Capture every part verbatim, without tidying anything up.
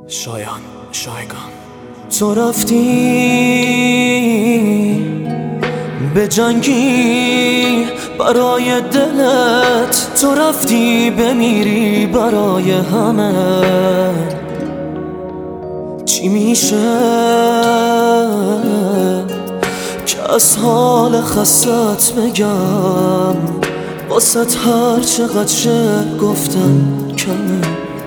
شایان شایگان تو رفتی به جنگی برای دلت، تو رفتی بمیری برای همه. چی میشه که از حال خستت بگم؟ واسه هر چقدر شعر گفتم کمه.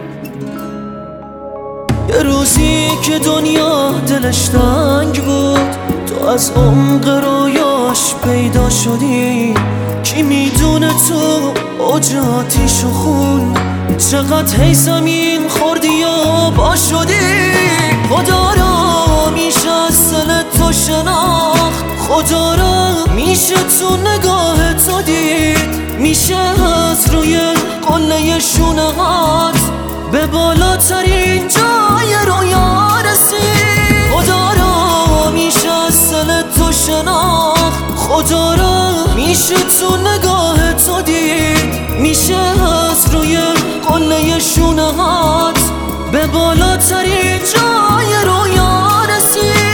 یه روزی که دنیا دلش تنگ بود، تو از عمق رویاش پیدا شدی. کی میدونه تو اوج آتیش و خون چقدر هی زمین خوردی یا با شدی. خدا را میشه از دل تو شناخت، خدا را میشه تو نگاه تو دید. میشه از روی قله شونه هات به بالاترین جای رویا رسید. خدا را میشه از دل تو شناخت، خدا را میشه تو نگاه تو دید. میشه از روی قله شونه هات به بالاترین جای رویا رسید.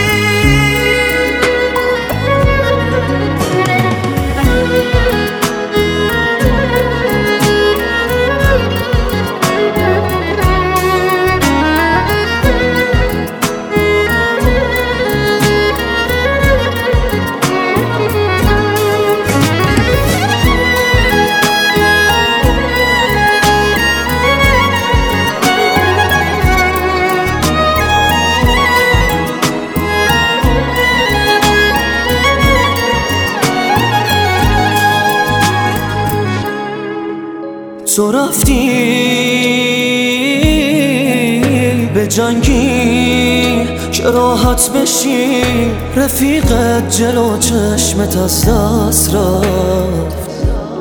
تو رفتی به جنگی که راحت بشی، رفیقت جلو چشمت از دست رفت.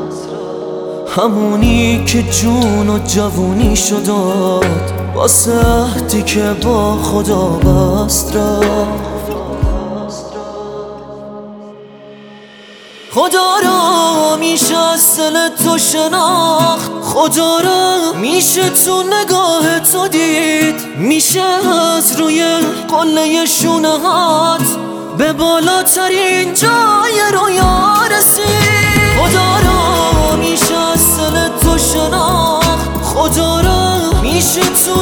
همونی که جون و جوونی شداد واسه عهدی که با خدا بست رفت. خدا را میشه از دل تو شناخت، خدا را میشه تو نگاه تو دید. میشه از روی قله شونه هات به بالاترین جای رویا رسید. خدا را میشه از دل تو شناخت، خدا را میشه تو